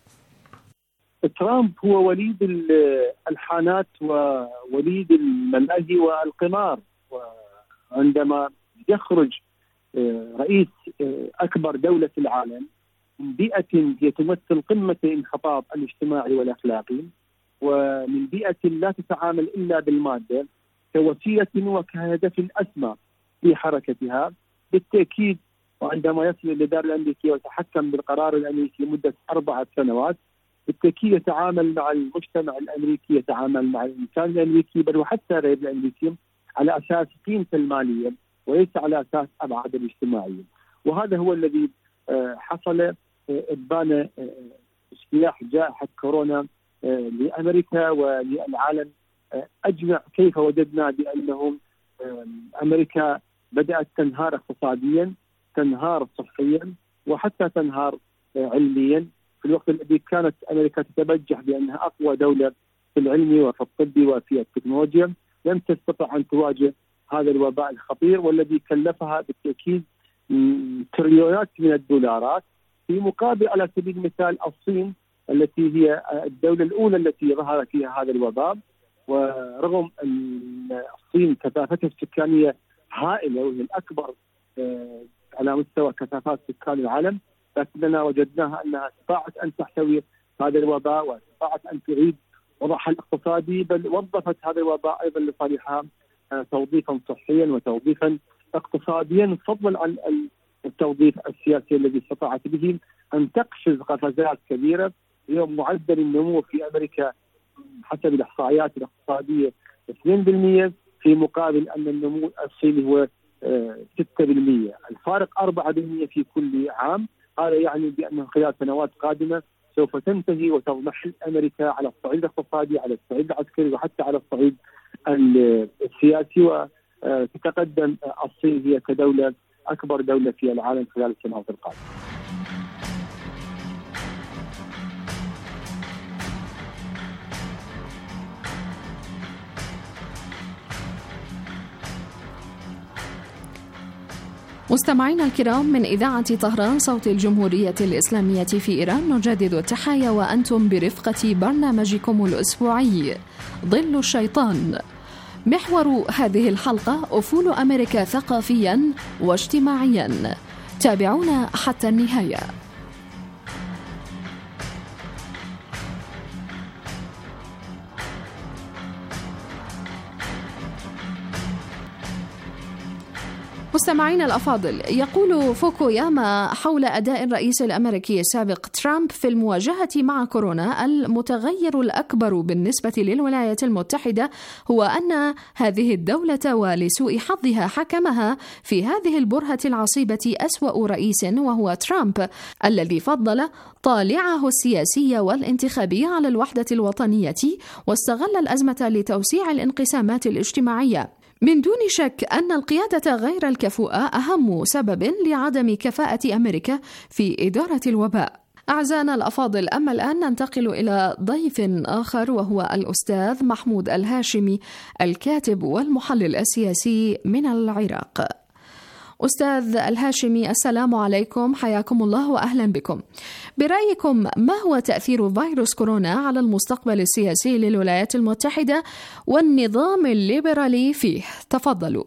ترامب هو وليد الحانات ووليد الملاهي والقمار، وعندما يخرج رئيس أكبر دولة في العالم من بيئة هي تمثل قمة الانحطاط الاجتماعي والأخلاقي، ومن بيئة لا تتعامل إلا بالمادة كوسيلة وكهدف أسمى في حركتها، بالتأكيد وعندما يصل إلى الإدارة الأمريكية ويتحكم بالقرار الأمريكي لمدة 4 سنوات، بالتأكيد يتعامل مع المجتمع الأمريكي، يتعامل مع الإنسان الأمريكي بل وحتى غير الأمريكي على أساس قيمته المالية وليس على أساس أبعاده الاجتماعية. وهذا هو الذي حصل إبان اجتياح جائحة كورونا لأمريكا وللعالم أجمع. كيف وجدنا بأنهم أمريكا بدأت تنهار اقتصاديا، تنهار صحيا، وحتى تنهار علميا، في الوقت الذي كانت أمريكا تتبجح بأنها أقوى دولة في العلم وفي الطب وفي التكنولوجيا، لم تستطع أن تواجه هذا الوباء الخطير والذي كلفها بالتأكيد تريليونات من الدولارات، في مقابل على سبيل المثال الصين التي هي الدولة الأولى التي ظهر فيها هذا الوباء، ورغم أن الصين كثافتها السكانية هائلة وهي الأكبر على مستوى كثافات سكان العالم، لكننا وجدناها أنها استطاعت أن تحتوي هذا الوباء واستطاعت أن تعيد وضعها الاقتصادي، بل وظفت هذا الوباء أيضا لصالحها توظيفا صحيا وتوظيفا اقتصاديا، فضلا عن التوظيف السياسي الذي استطاعت به أن تقفز قفزات كبيرة. اليوم معدل النمو في أمريكا حسب الإحصائيات الاقتصادية 2%، في مقابل أن النمو الصيني هو 6%، الفارق 4% في كل عام. هذا يعني بأنه خلال سنوات قادمة سوف تنتهي وتضمحل أمريكا على الصعيد الاقتصادي، على الصعيد العسكري، وحتى على الصعيد السياسي، وتتقدم الصين هي كدولة أكبر دولة في العالم خلال السنوات القادمة. مستمعينا الكرام، من إذاعة طهران صوت الجمهورية الإسلامية في إيران نجدد التحايا وأنتم برفقة برنامجكم الأسبوعي ظل الشيطان. محور هذه الحلقة أفول أمريكا ثقافيا واجتماعيا. تابعونا حتى النهاية. مستمعينا الأفاضل، يقول فوكوياما حول أداء الرئيس الأمريكي السابق ترامب في المواجهة مع كورونا: المتغير الأكبر بالنسبة للولايات المتحدة هو أن هذه الدولة ولسوء حظها حكمها في هذه البرهة العصيبة أسوأ رئيس، وهو ترامب الذي فضل طالعه السياسي والانتخابي على الوحدة الوطنية واستغل الأزمة لتوسيع الانقسامات الاجتماعية. من دون شك أن القيادة غير الكفؤة أهم سبب لعدم كفاءة أمريكا في إدارة الوباء. أعزائنا الأفاضل، أما الآن ننتقل إلى ضيف آخر، وهو الأستاذ محمود الهاشمي، الكاتب والمحلل السياسي من العراق. أستاذ الهاشمي، السلام عليكم، حياكم الله وأهلا بكم. برأيكم ما هو تأثير فيروس كورونا على المستقبل السياسي للولايات المتحدة والنظام الليبرالي فيه؟ تفضلوا.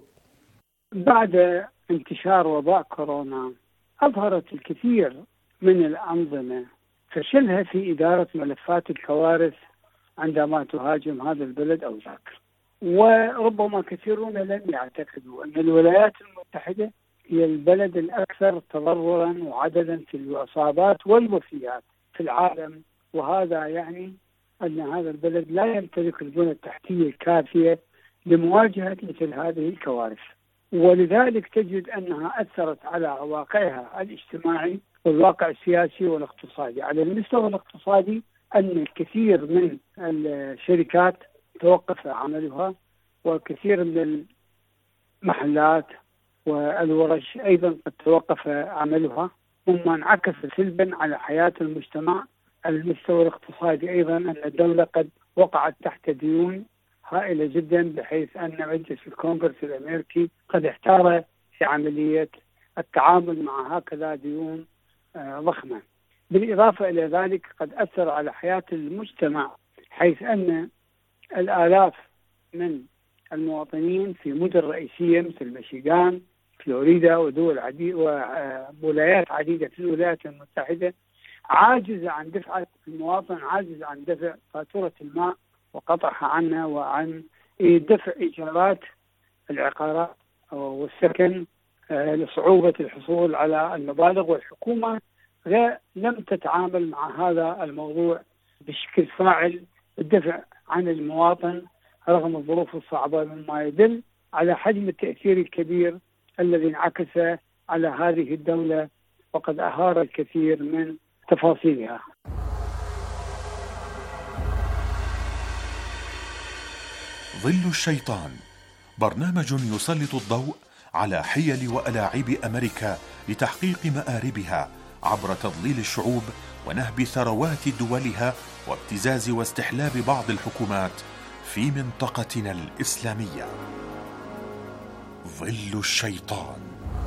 بعد انتشار وباء كورونا أظهرت الكثير من الأنظمة فشلها في إدارة ملفات الكوارث عندما تهاجم هذا البلد أو ذاك، وربما كثيرون لم يعتقدوا أن الولايات المتحدة هي البلد الأكثر تضررا وعددا في الإصابات والوفيات في العالم، وهذا يعني أن هذا البلد لا يمتلك البنى التحتية الكافية لمواجهة مثل هذه الكوارث، ولذلك تجد أنها أثرت على واقعها الاجتماعي والواقع السياسي والاقتصادي. على المستوى الاقتصادي أن الكثير من الشركات توقف عملها، وكثير من المحلات والورش أيضا قد توقف عملها، مما انعكس سلبا على حياة المجتمع. على المستوى الاقتصادي أيضا أن الدولة قد وقعت تحت ديون هائلة جدا، بحيث أن مجلس الكونغرس الأمريكي قد احتار في عملية التعامل مع هكذا ديون ضخمة. بالإضافة إلى ذلك قد أثر على حياة المجتمع، حيث أن الآلاف من المواطنين في مدن رئيسية مثل ميشيغان، فلوريدا، ودول عديدة وولايات عديدة في الولايات المتحدة عاجزة عن دفع، المواطن عاجز عن دفع فاتورة الماء وقطعها عنها، وعن دفع إيجارات العقارات والسكن لصعوبة الحصول على المبالغ، والحكومة لم تتعامل مع هذا الموضوع بشكل فاعل بالدفع عن المواطن رغم الظروف الصعبة، مما يدل على حجم التأثير الكبير الذي انعكس على هذه الدولة وقد أهار الكثير من تفاصيلها. ظل الشيطان، برنامج يسلط الضوء على حيل وألاعيب أمريكا لتحقيق مآربها عبر تضليل الشعوب ونهب ثروات دولها وابتزاز واستحلاب بعض الحكومات في منطقتنا الإسلامية. ظل الشيطان.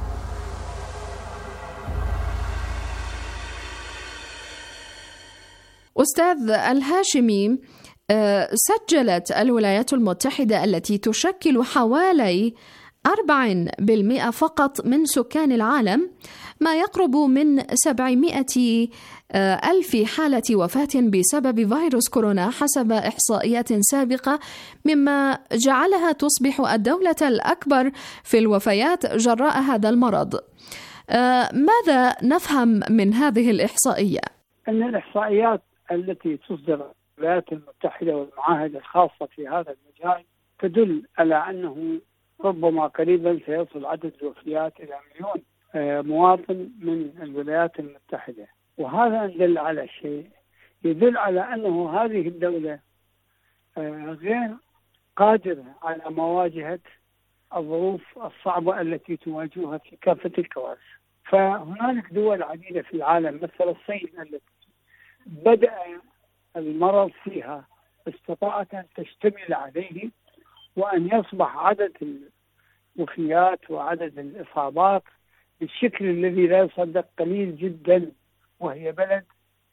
أستاذ الهاشمي، سجلت الولايات المتحدة التي تشكل حوالي 4% فقط من سكان العالم ما يقرب من 700 ألف حالة وفاة بسبب فيروس كورونا حسب إحصائيات سابقة، مما جعلها تصبح الدولة الأكبر في الوفيات جراء هذا المرض. ماذا نفهم من هذه الإحصائية؟ أن الإحصائيات التي تصدر الولايات المتحدة والمعاهد الخاصة في هذا المجال تدل على أنه ربما قريبا سيصل عدد الوفيات إلى 1,000,000 مواطن من الولايات المتحدة، وهذا يدل على شيء، يدل على أنه هذه الدولة غير قادرة على مواجهة الظروف الصعبة التي تواجهها في كافة الكوارث. فهنالك دول عديدة في العالم مثل الصين التي بدأ المرض فيها استطاعت أن تشتمل عليه وأن يصبح عدد الوفيات وعدد الإصابات بالشكل الذي لا يصدق قليل جدا، وهي بلد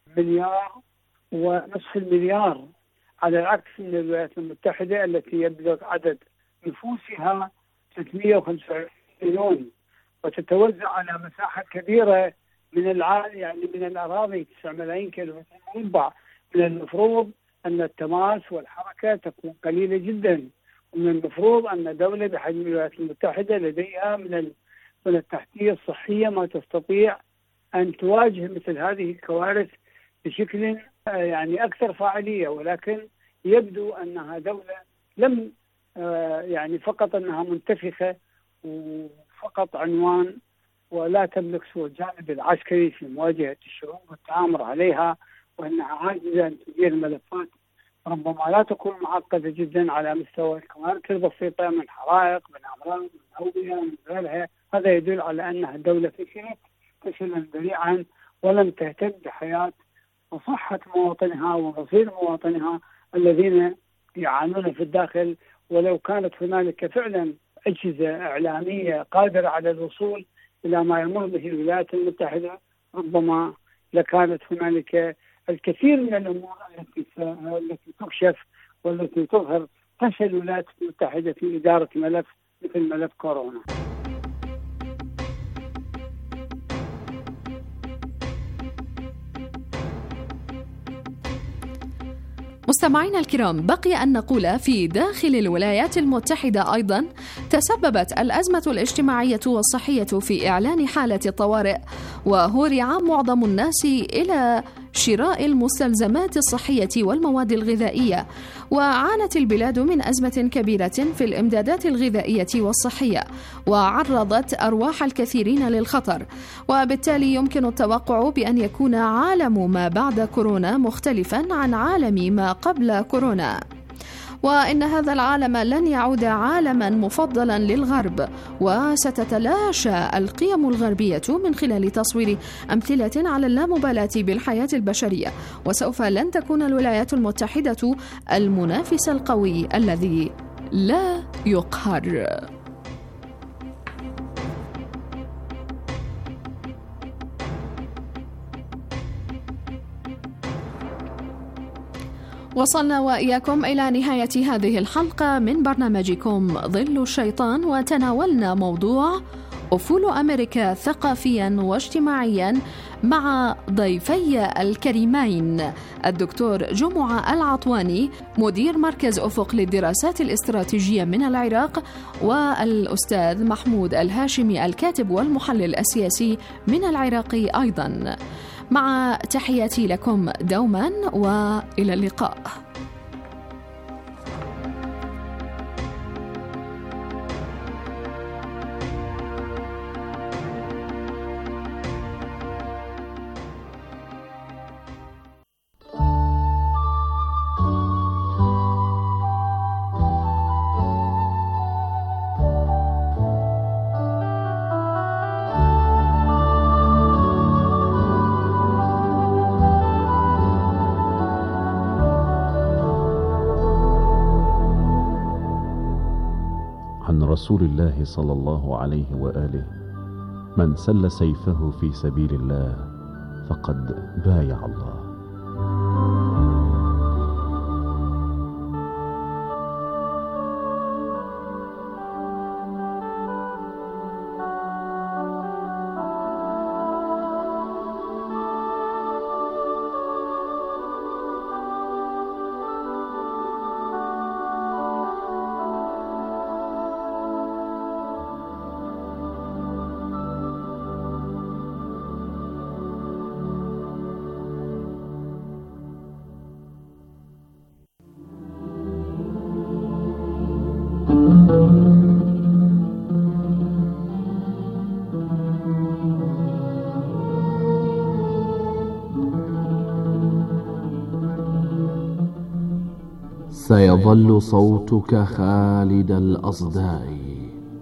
1.5 مليار على العكس من الولايات المتحدة التي يبلغ عدد نفوسها 325 مليون وتتوزع على مساحة كبيرة من العالم، يعني من الأراضي 9 ملايين كيلومتر مربع. من المفروض أن التماس والحركة تكون قليلة جدا، ومن المفروض أن دولة بحجم الولايات المتحدة لديها من التحتية الصحية ما تستطيع أن تواجه مثل هذه الكوارث بشكل يعني أكثر فاعلية. ولكن يبدو أنها دولة لم يعني فقط أنها منتفخة وفقط عنوان ولا تملك سوى الجانب العسكري في مواجهة الشعوب والتآمر عليها، وأنها عاجزة أن تدير ملفات ربما لا تكون معقدة جدا على مستوى الكوارث البسيطة من حرائق من أمراض من أوبئة من غيرها. هذا يدل على أنها الدولة فشلت فشلا ذريعا ولم تهتم بحياة وصحة مواطنها ومصير مواطنها الذين يعانون في الداخل. ولو كانت هنالك فعلا أجهزة إعلامية قادرة على الوصول إلى ما يمر به الولايات المتحدة ربما لكانت هنالك الكثير من الأمور التي تكشف والتي تظهر فشل الولايات المتحدة في إدارة ملف مثل ملف كورونا. مستمعينا الكرام، بقي أن نقول في داخل الولايات المتحدة أيضا تسببت الأزمة الاجتماعية والصحية في إعلان حالة الطوارئ، وهرع معظم الناس إلى شراء المستلزمات الصحية والمواد الغذائية، وعانت البلاد من أزمة كبيرة في الإمدادات الغذائية والصحية، وعرضت أرواح الكثيرين للخطر. وبالتالي يمكن التوقع بأن يكون عالم ما بعد كورونا مختلفا عن عالم ما قبل كورونا، وإن هذا العالم لن يعود عالما مفضلا للغرب، وستتلاشى القيم الغربية من خلال تصوير أمثلة على اللامبالاة بالحياة البشرية، وسوف لن تكون الولايات المتحدة المنافس القوي الذي لا يقهر. وصلنا وإياكم إلى نهاية هذه الحلقة من برنامجكم ظل الشيطان، وتناولنا موضوع أفول أمريكا ثقافيا واجتماعيا مع ضيفي الكريمين الدكتور جمعة العطواني مدير مركز أفق للدراسات الاستراتيجية من العراق، والأستاذ محمود الهاشمي الكاتب والمحلل السياسي من العراق أيضا. مع تحياتي لكم دوما وإلى اللقاء. رسول الله صلى الله عليه وآله: من سل سيفه في سبيل الله فقد بايع الله. سيظل صوتك خالد الأصداء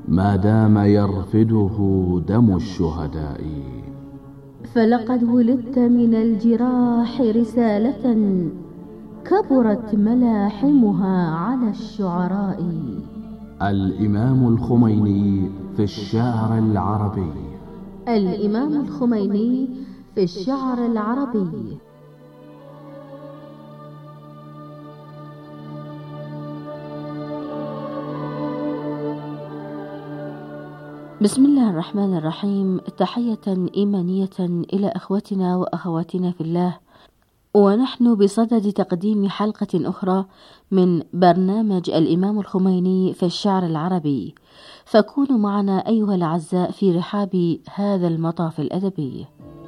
ما دام يرفده دم الشهداء. فلقد ولدت من الجراح رسالة كبرت ملاحمها على الشعراء. الإمام الخميني في الشعر العربي. الإمام الخميني في الشعر العربي. بسم الله الرحمن الرحيم. تحية إيمانية إلى أخوتنا وأخواتنا في الله، ونحن بصدد تقديم حلقة أخرى من برنامج الإمام الخميني في الشعر العربي، فكونوا معنا أيها الأعزاء في رحاب هذا المطاف الأدبي.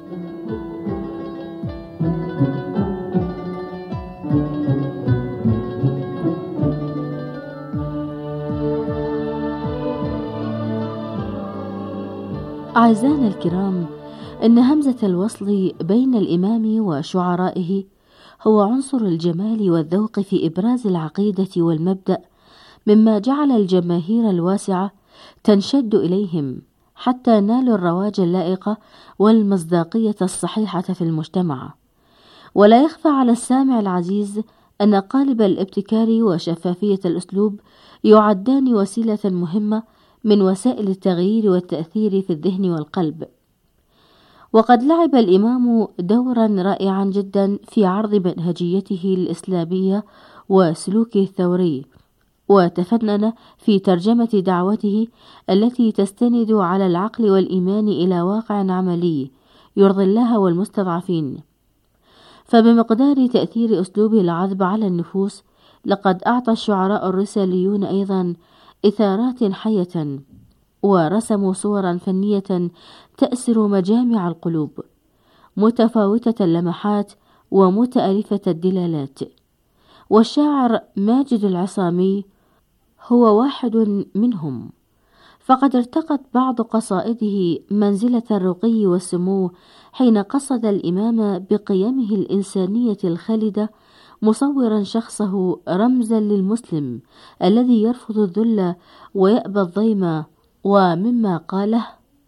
أعزائنا الكرام، إن همزة الوصل بين الإمام وشعرائه هو عنصر الجمال والذوق في إبراز العقيدة والمبدأ، مما جعل الجماهير الواسعة تنشد إليهم حتى نالوا الرواج اللائق والمصداقية الصحيحة في المجتمع. ولا يخفى على السامع العزيز أن قالب الابتكار وشفافية الأسلوب يعدان وسيلة مهمة من وسائل التغيير والتأثير في الذهن والقلب. وقد لعب الإمام دورا رائعا جدا في عرض منهجيته الإسلامية وسلوكه الثوري، وتفنن في ترجمة دعوته التي تستند على العقل والإيمان إلى واقع عملي يرضي الله والمستضعفين. فبمقدار تأثير أسلوبه العذب على النفوس، لقد أعطى الشعراء الرساليون أيضا إثارات حية، ورسموا صورا فنية تأسر مجامع القلوب، متفاوتة اللمحات ومتألفة الدلالات. والشاعر ماجد العصامي هو واحد منهم، فقد ارتقت بعض قصائده منزلة الرقي والسمو حين قصد الإمام بقيمه الإنسانية الخالدة، مصورا شخصه رمزا للمسلم الذي يرفض الذل ويأبى الضيم. ومما قاله: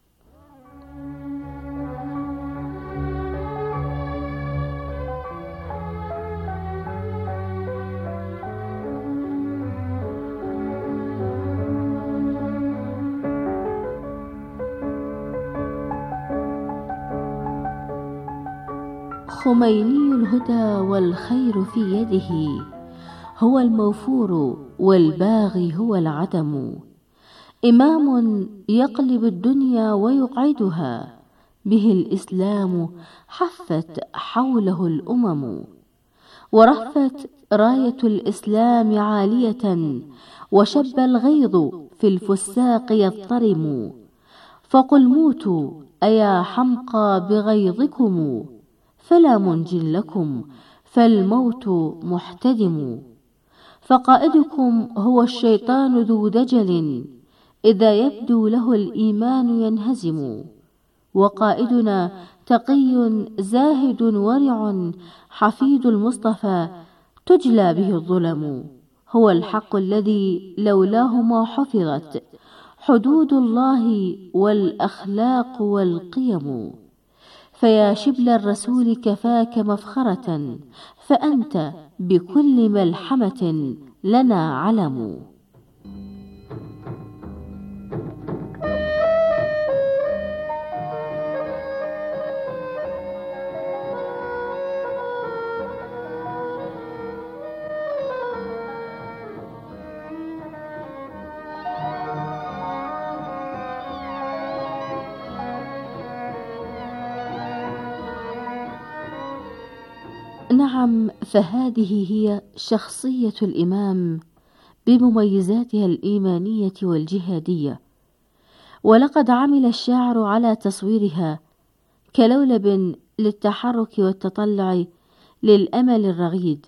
خميني الهدى والخير في يده، هو الموفور والباغي هو العدم. إمام يقلب الدنيا ويقعدها، به الإسلام حفت حوله الأمم. ورفت راية الإسلام عالية، وشب الغيظ في الفساق يضطرم. فقل موتوا أيا حمقى بغيظكم، فلا منج لكم فالموت محتدم. فقائدكم هو الشيطان ذو دجل، إذا يبدو له الإيمان ينهزم. وقائدنا تقي زاهد ورع، حفيد المصطفى تجلى به الظلم. هو الحق الذي لولاه ما حفظت حدود الله والأخلاق والقيم. فيا شبل الرسول كفاك مفخرة، فأنت بكل ملحمة لنا علم. نعم، فهذه هي شخصية الإمام بمميزاتها الإيمانية والجهادية. ولقد عمل الشاعر على تصويرها كلولب للتحرك والتطلع للأمل الرغيد،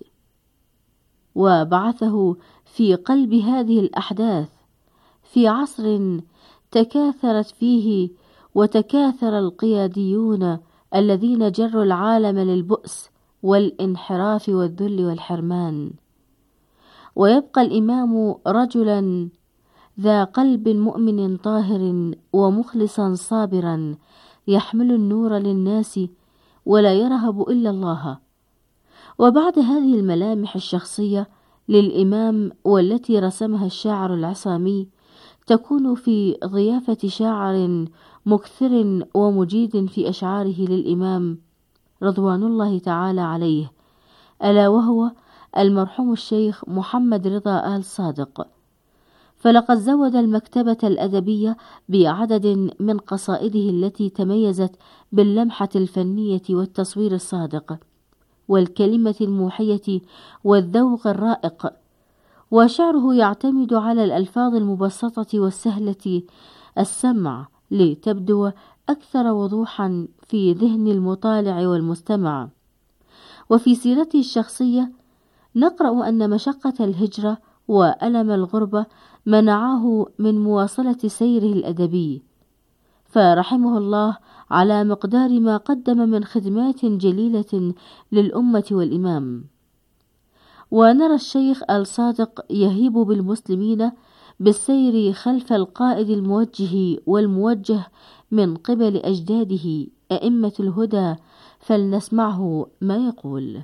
وبعثه في قلب هذه الأحداث في عصر تكاثرت فيه وتكاثر القياديون الذين جروا العالم للبؤس والانحراف والذل والحرمان. ويبقى الإمام رجلا ذا قلب مؤمن طاهر ومخلصا صابرا يحمل النور للناس ولا يرهب إلا الله. وبعد هذه الملامح الشخصية للإمام والتي رسمها الشاعر العصامي تكون في ضيافة شاعر مكثر ومجيد في أشعاره للإمام رضوان الله تعالى عليه، ألا وهو المرحوم الشيخ محمد رضا آل صادق. فلقد زود المكتبة الأدبية بعدد من قصائده التي تميزت باللمحة الفنية والتصوير الصادق والكلمة الموحية والذوق الرائق، وشعره يعتمد على الألفاظ المبسطة والسهلة السمع لتبدو أكثر وضوحا في ذهن المطالع والمستمع. وفي سيرته الشخصية نقرأ أن مشقة الهجرة وألم الغربة منعه من مواصلة سيره الأدبي، فرحمه الله على مقدار ما قدم من خدمات جليلة للأمة والإمام. ونرى الشيخ الصادق يهيب بالمسلمين بالسير خلف القائد الموجه والموجه من قبل أجداده أئمة الهدى، فلنسمعه ما يقول.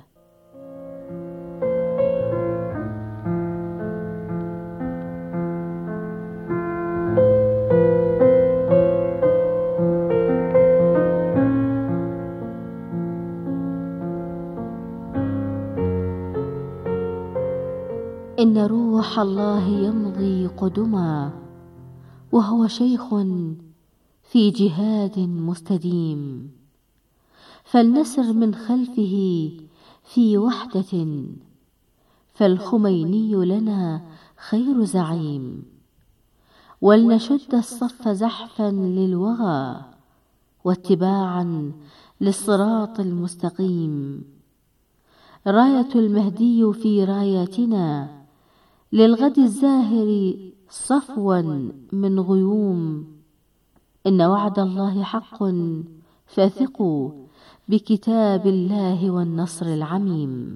إن روح الله يمضي قدما وهو شيخ في جهاد مستديم، فلنسر من خلفه في وحدة، فالخميني لنا خير زعيم، ولنشد الصف زحفا للوغى واتباعا للصراط المستقيم. راية المهدي في راياتنا، للغد الزاهر صفوا من غيوم. إن وعد الله حق، فثقوا بكتاب الله والنصر العميم.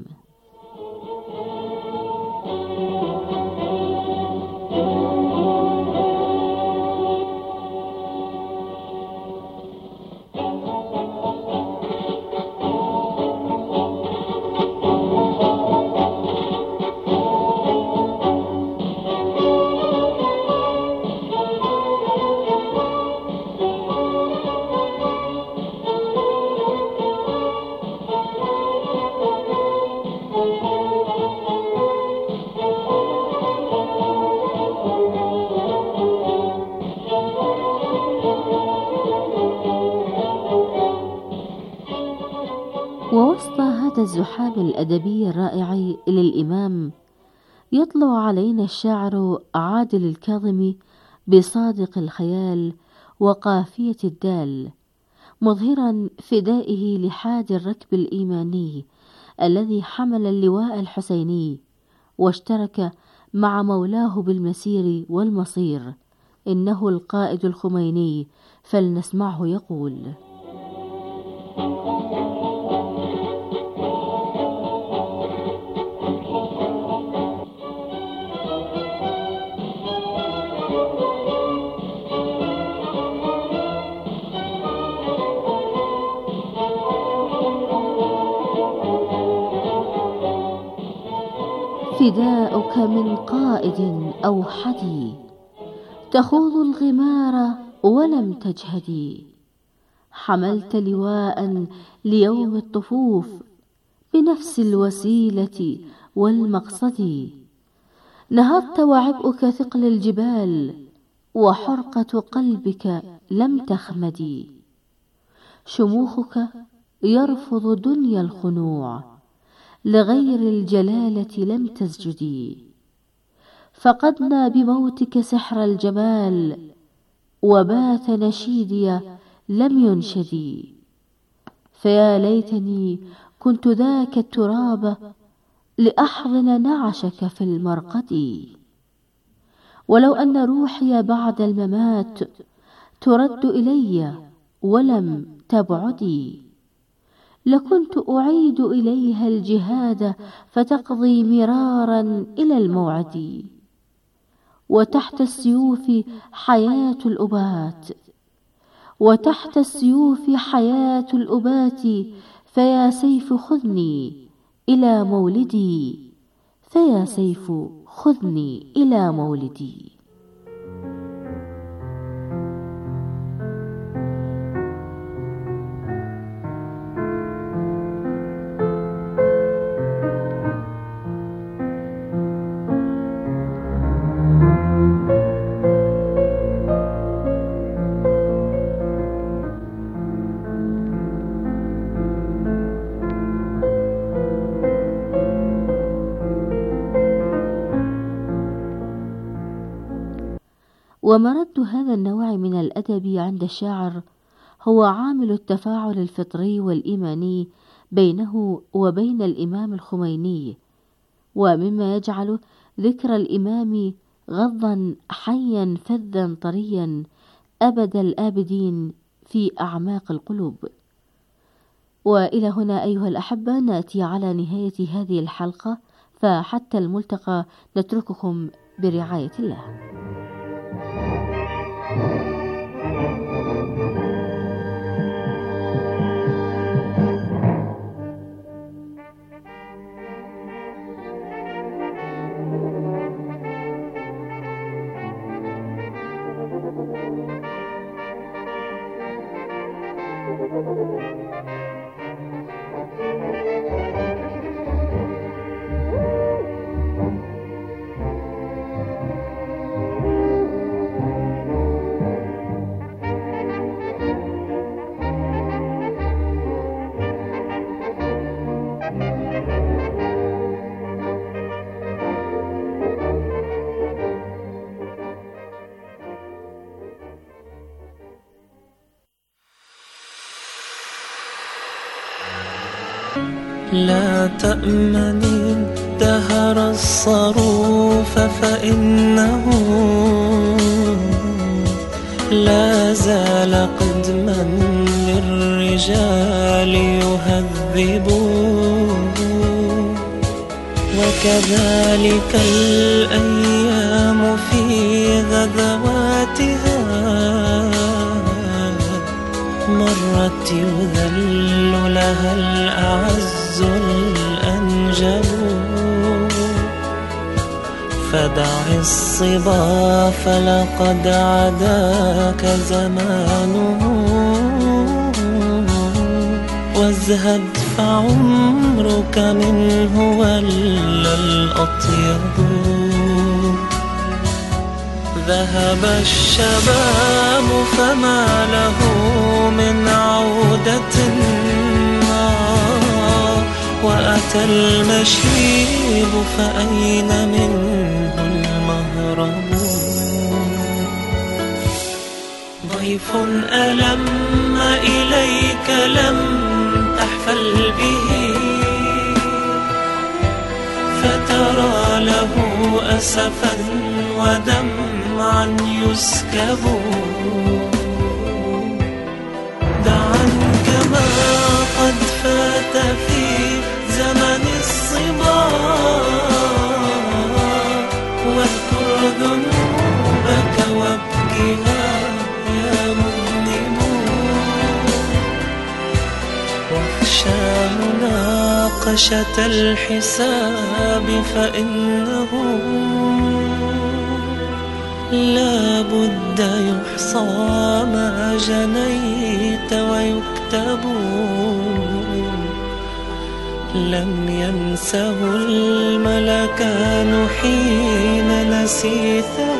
ووسط هذا الزحام الأدبي الرائع للإمام يطلع علينا الشاعر عادل الكاظمي بصادق الخيال وقافية الدال، مظهرا فدائه لحاد الركب الإيماني الذي حمل اللواء الحسيني واشترك مع مولاه بالمسير والمصير. إنه القائد الخميني، فلنسمعه يقول: فداؤك من قائد أوحدي، تخوض الغمار ولم تجهدي. حملت لواء ليوم الطفوف بنفس الوسيلة والمقصد. نهضت وعبئك ثقل الجبال، وحرقة قلبك لم تخمدي. شموخك يرفض دنيا الخنوع، لغير الجلالة لم تسجدي. فقدنا بموتك سحر الجمال، وبات نشيدي لم ينشدي. فيا ليتني كنت ذاك التراب، لأحضن نعشك في المرقد. ولو أن روحي بعد الممات ترد إلي ولم تبعدي، لكنت أعيد إليها الجهاد فتقضي مرارا إلى الموعد. وتحت السيوف حياة الأبات، وتحت السيوف حياة الأبات، فيا سيف خذني إلى مولدي، فيا سيف خذني إلى مولدي. ومرد هذا النوع من الأدب عند الشاعر هو عامل التفاعل الفطري والإيماني بينه وبين الإمام الخميني، ومما يجعل ذكر الإمام غضا حيا فذا طريا أبد الآبدين في أعماق القلوب. وإلى هنا أيها الأحبة نأتي على نهاية هذه الحلقة، فحتى الملتقى نترككم برعاية الله. لا تأمني الدهر الصروف، فإنه لا زال قدما للرجال يهذب، وكذلك الأيام في غدواتها مرت يذل لها الأعز الأنجب. فدع الصبا فلقد عداك زمانه، وازهد فعمرك منه ولا الأطيب. ذهب الشباب فما له من عودة، وأتى المشيب فأين منه المهرب. ضيف ألم إليك لم تحفل به، فترى له أسفا ودمعا يسكب. دعا كما قد فات في زمن الصبا، واذكر ذنوبك وابكها يا مذنب. واخشى مناقشة الحساب، فإنه لا بد يحصى ما جنيت ويكتب. لم ينسه الملكان حين نسيته،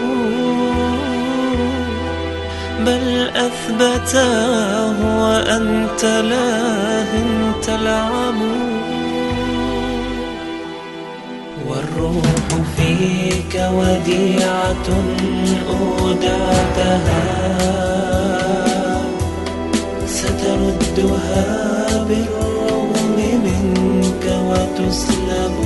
بل أثبتاه وأنت لاه تلعب. والروح فيك وديعة أودعتها، ستردها بالرغم منك وتسلب.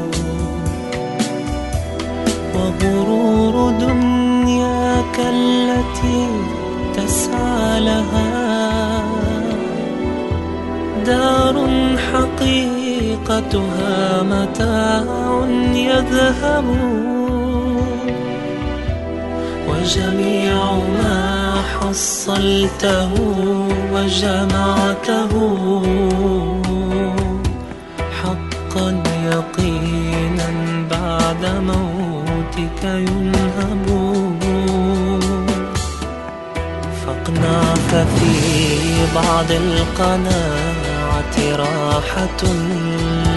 وغرور دنياك التي تسعى لها دار حقيقتها متاع يذهب. وجميع ما حصلته وجمعته حقا يقينا بعد موتك ينهب. فاقنع ففي بعض القناعة راحة